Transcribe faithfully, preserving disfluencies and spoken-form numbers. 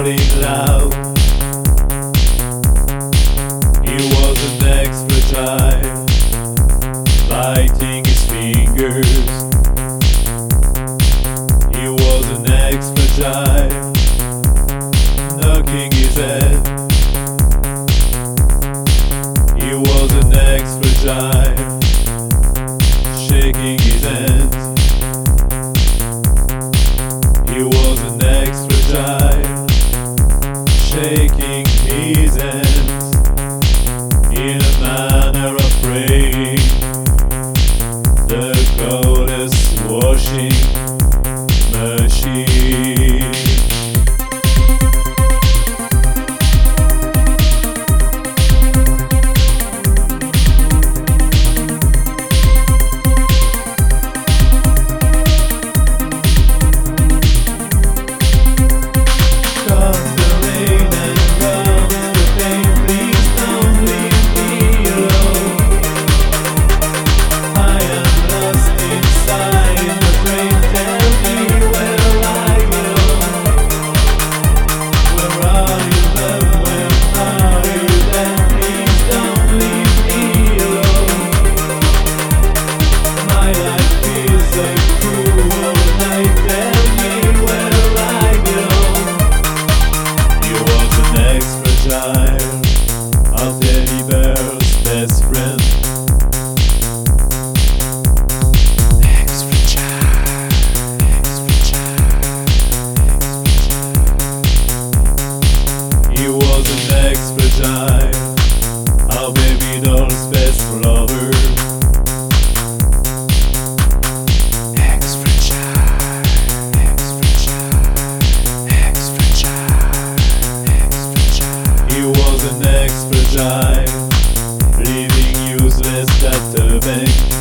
shouting loud. He was an ex-fragile, biting his fingers. He was an ex-fragile, knocking his head. He was an ex-fragile, shaking his hands. He was an ex-fragile, shaking his hands in a manner of praying. The coldest washing machine. Our teddy bear's best friend. Ex-fragile, ex-fragile, ex-fragile. He was an ex-fragile, our baby doll's best lover. Ex-fragile, ex-fragile, ex-fragile, ex-fragile. He was an ex-fragile, living useless at the bank.